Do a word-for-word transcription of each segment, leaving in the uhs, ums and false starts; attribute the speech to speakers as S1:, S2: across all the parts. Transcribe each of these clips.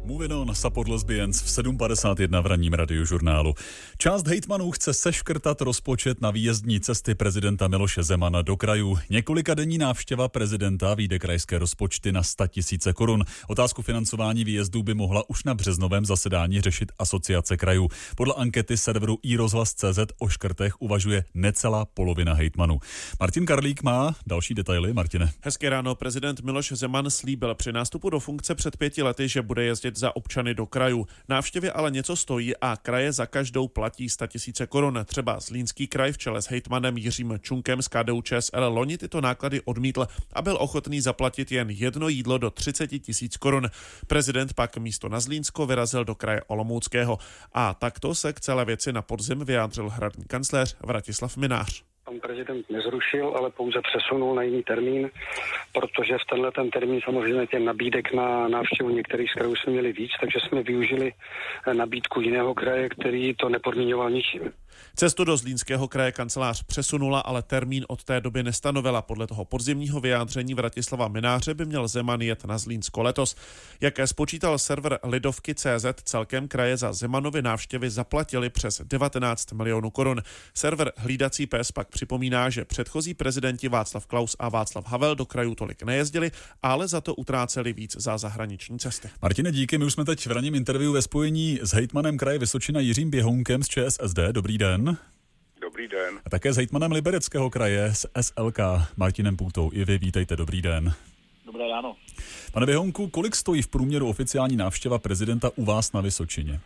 S1: Moving on, Support Lesbians v sedm padesát jedna v ranním radiožurnálu. Část hejtmanů chce seškrtat rozpočet na výjezdní cesty prezidenta Miloše Zemana do krajů. Několika denní návštěva prezidenta vyjde krajské rozpočty na sto tisíc korun. Otázku financování výjezdů by mohla už na březnovém zasedání řešit Asociace krajů. Podle ankety serveru iRozhlas tečka cé zet o škrtech uvažuje necelá polovina hejtmanů. Martin Karlík má další detaily. Martine.
S2: Hezké ráno. Prezident Miloš Zeman slíbil při nástupu do funkce před pěti lety, že bude jezdit za občany do krajů. Návštěvy ale něco stojí a kraje za každou platí sto tisíc korun. Třeba Zlínský kraj v čele s hejtmanem Jiřím Čunkem z K D U Č S L loni tyto náklady odmítl a byl ochotný zaplatit jen jedno jídlo do třicet tisíc korun. Prezident pak místo na Zlínsko vyrazil do kraje Olomouckého. A takto se k celé věci na podzim vyjádřil hradní kancléř Vratislav Mynář.
S3: Pan prezident nezrušil, ale pouze přesunul na jiný termín, protože v tenhle ten termín samozřejmě těch nabídek na návštěvu některých z krajů jsme měli víc, takže jsme využili nabídku jiného kraje, který to nepodmiňoval ničím.
S2: Cestu do Zlínského kraje kancelář přesunula, ale termín od té doby nestanovila. Podle toho podzimního vyjádření Vratislava Mynáře by měl Zeman jet na Zlínsko letos. Jak spočítal server Lidovky tečka cé zet, celkem kraje za Zemanovy návštěvy zaplatili přes devatenáct milionů korun. Server Hlídací pes pak připomíná, že předchozí prezidenti Václav Klaus a Václav Havel do krajů tolik nejezdili, ale za to utráceli víc za zahraniční cesty.
S1: Martine, díky. My už jsme teď v ranním interview ve spojení s hejtmanem kraje Vysočina Jiřím Běhounkem z Č S S D. Dobrý den.
S4: Dobrý den.
S1: A také s hejtmanem Libereckého kraje z S L K Martinem Půtou. I vy vítejte, dobrý den.
S5: Dobré ráno.
S1: Pane Běhounku, kolik stojí v průměru oficiální návštěva prezidenta u vás na Vysočině?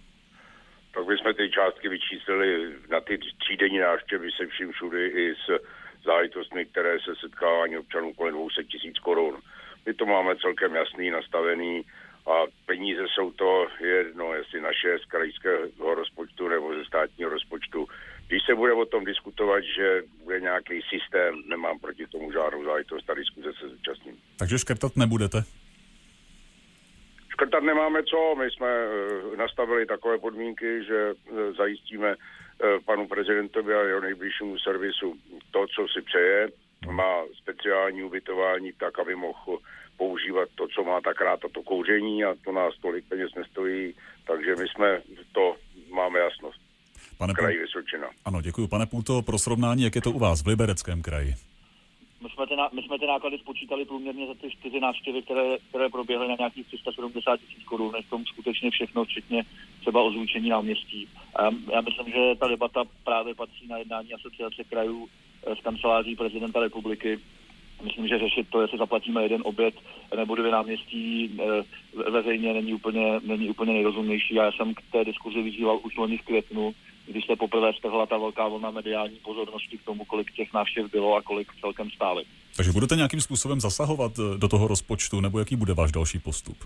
S4: Tak bychom ty částky vyčíslili na ty třídenní návštěvy se vším všudy i s záležitostmi, které se setkávání občanů kolem dvě stě tisíc korun. My to máme celkem jasný, nastavený a peníze jsou to jedno, jestli naše z krajského rozpočtu nebo ze státního rozpočtu. Když se bude o tom diskutovat, že bude nějaký systém, nemám proti tomu žádnou záležitost a diskuze se zúčastním.
S1: Takže škrtat nebudete?
S4: Škrtat nemáme co, my jsme nastavili takové podmínky, že zajistíme panu prezidentovi a jeho nejbližšímu servisu to, co si přeje. Má speciální ubytování tak, aby mohl používat to, co má tak rád, a to kouření, a to nás tolik peněz nestojí, takže my jsme to máme jasnost.
S1: Pane
S4: Kraji Vysočina.
S1: Ano, děkuji. Pane Půto, pro srovnání, jak je to u vás v Libereckém kraji?
S5: My jsme, ty, my jsme ty náklady spočítali průměrně za ty čtyři návštěvy, které, které proběhly na nějakých tři sta sedmdesát tisíc korun, než tom skutečně všechno, včetně třeba ozvučení náměstí. A já myslím, že ta debata právě patří na jednání Asociace krajů z kanceláří prezidenta republiky. Myslím, že řešit to, jestli zaplatíme jeden oběd nebo dvě náměstí veřejně není úplně, není úplně nejrozumnější. Já jsem k té diskuzi vyzýval už loni v květnu, když se poprvé strhla ta velká vlna mediální pozornosti k tomu, kolik těch návštěv bylo a kolik celkem stály.
S1: Takže budete nějakým způsobem zasahovat do toho rozpočtu, nebo jaký bude váš další postup?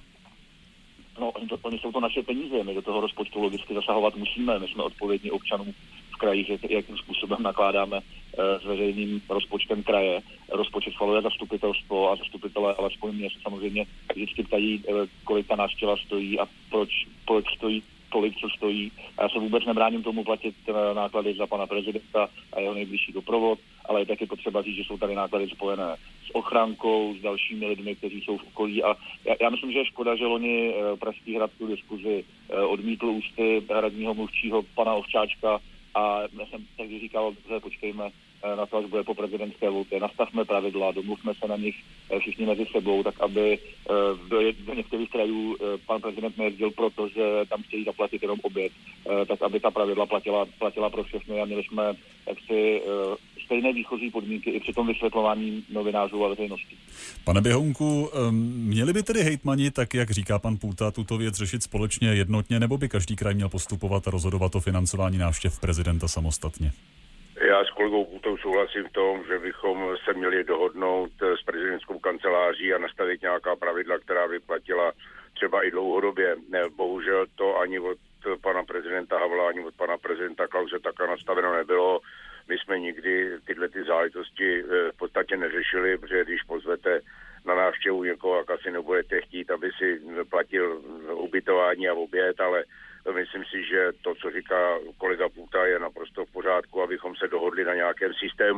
S5: No, oni, to, oni jsou to naše peníze, my do toho rozpočtu logicky zasahovat musíme, my jsme odpovědní občanům v krajích, jakým způsobem nakládáme e, s veřejným rozpočtem kraje. Rozpočet schvaluje zastupitelstvo a zastupitelé alespoň mě se samozřejmě vždycky ptají, e, kolik ta návštěva stojí a proč, proč stojí tolik, co stojí. A já se vůbec nebráním tomu platit náklady za pana prezidenta a jeho nejbližší doprovod, ale je taky potřeba říct, že jsou tady náklady spojené s ochrankou, s dalšími lidmi, kteří jsou v okolí. A já, já myslím, že je škoda, že loni Pražský hrad tu diskuzi odmítl ústy hradního mluvčího pana Ovčáčka a já jsem tehdy říkal, že počkejme na to, až bude po prezidentské volbě. Nastavme pravidla, domluvme se na nich všichni mezi sebou, tak aby do, do některých krajů pan prezident nejezdil, protože tam chtějí zaplatit jenom oběd, tak aby ta pravidla platila, platila pro všechny a měli jsme jaksi stejné výchozí podmínky i při tom vysvětlování novinářů a veřejnosti.
S1: Pane Běhounku, měli by tedy hejtmani, tak jak říká pan Půta, tuto věc řešit společně jednotně, nebo by každý kraj měl postupovat a rozhodovat o financování návštěv prezidenta samostatně?
S4: Já s kolegou Půtou souhlasím v tom, že bychom se měli dohodnout s prezidentskou kanceláří a nastavit nějaká pravidla, která by platila třeba i dlouhodobě. Bohužel to ani od pana prezidenta Havla, ani od pana prezidenta Klause také nastaveno nebylo. My jsme nikdy tyhle ty záležitosti v podstatě neřešili, protože když pozvete na návštěvu někoho, jak asi nebudete chtít, aby si platil ubytování a oběd, ale myslím si, že to, co říká kolega Půta, je naprosto v pořádku, abychom se dohodli na nějakém systému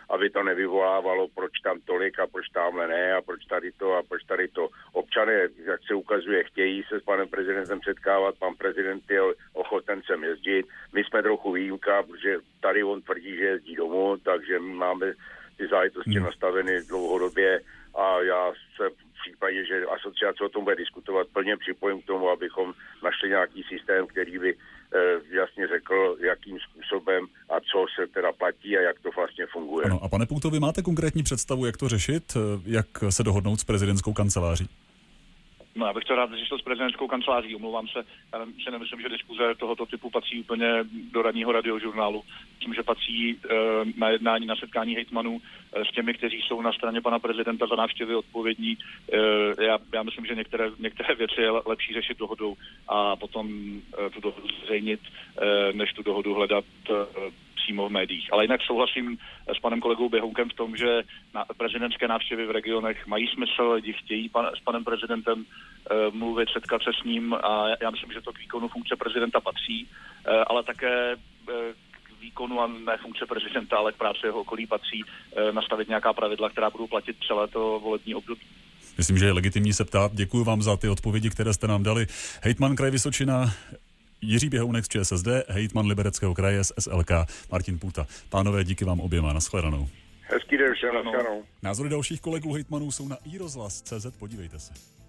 S4: aby to nevyvolávalo, proč tam tolik a proč tamhle ne a proč tady to a proč tady to. Občané, jak se ukazuje, chtějí se s panem prezidentem setkávat, pan prezident je ochoten sem jezdit. My jsme trochu výjimka, protože tady on tvrdí, že jezdí domů, takže my máme ty záležitosti hmm. nastaveny dlouhodobě a já se v případě, že asociace o tom bude diskutovat, plně připojím k tomu, abychom našli nějaký systém, který by eh, jasně řekl, jakým způsobem a co se teda platí a jak to vlastně funguje.
S1: Ano, a pane Půto, vy máte konkrétní představu, jak to řešit, jak se dohodnout s prezidentskou kanceláří?
S5: No, já bych to rád řešil s prezidentskou kanceláří, omlouvám se, já si nemyslím, že diskuze tohoto typu patří úplně do ranního radiožurnálu. Myslím, že patří e, na jednání, na setkání hejtmanů e, s těmi, kteří jsou na straně pana prezidenta za návštěvy odpovědní. E, já, já myslím, že některé, některé věci je lepší řešit dohodou a potom e, tu dohodu zřejmit, e, než tu dohodu hledat e, přímo v médiích. Ale jinak souhlasím s panem kolegou Běhounkem v tom, že na prezidentské návštěvy v regionech mají smysl, lidi chtějí pan, s panem prezidentem e, mluvit, setkat se s ním a já myslím, že to k výkonu funkce prezidenta patří, e, ale také e, k výkonu a ne funkce prezidenta, ale k práci jeho okolí patří e, nastavit nějaká pravidla, která budou platit celé to volební období.
S1: Myslím, že je legitimní se ptát. Děkuji vám za ty odpovědi, které jste nám dali. Hejtman kraje Vysočina Jiří Běhounek z ČSSD, hejtman Libereckého kraje z S L K Martin Půta. Pánové, díky vám oběma. Nashledanou.
S4: Hezký den všem, nashledanou.
S1: Názory dalších kolegů hejtmanů jsou na i rozhlas tečka cé zet, podívejte se.